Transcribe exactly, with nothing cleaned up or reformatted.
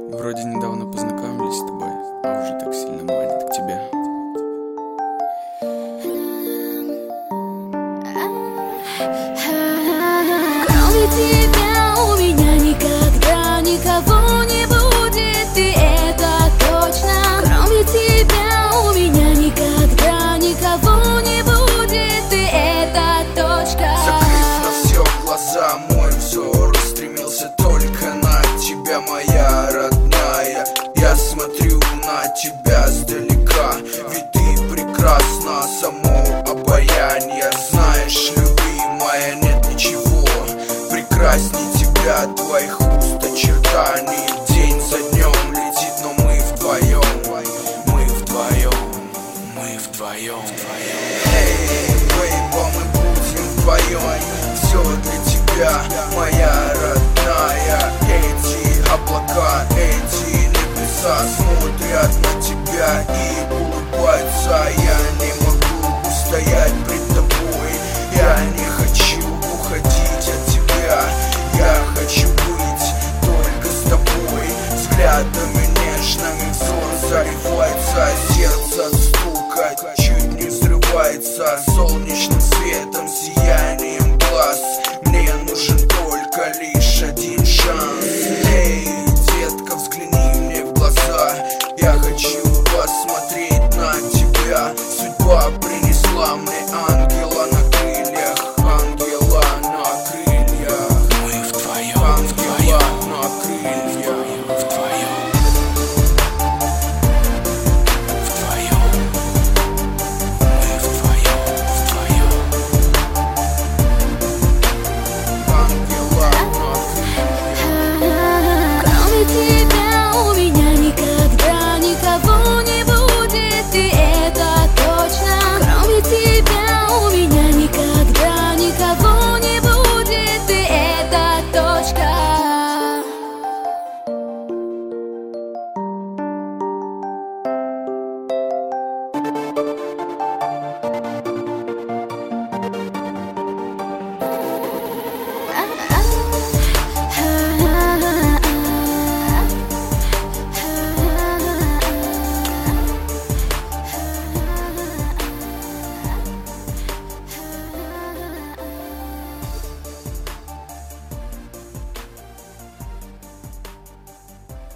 Вроде недавно познакомились с тобой, а уже так сильно манит к тебе. Кроме тебя у меня никогда никого не будет, и это точно. Кроме тебя у меня никогда никого не будет, и это точка. Закрыв на все глаза, мой взор устремился только на тебя, моя родная. Я смотрю на тебя сдалека, ведь ты прекрасна, само обаяние. Знаешь, любимая, нет ничего прекрасней тебя, твоих уст очертаний. День за днем летит, но мы вдвоем, мы вдвоем, мы вдвоем. Эй, бейба, мы будем вдвоем, все для тебя.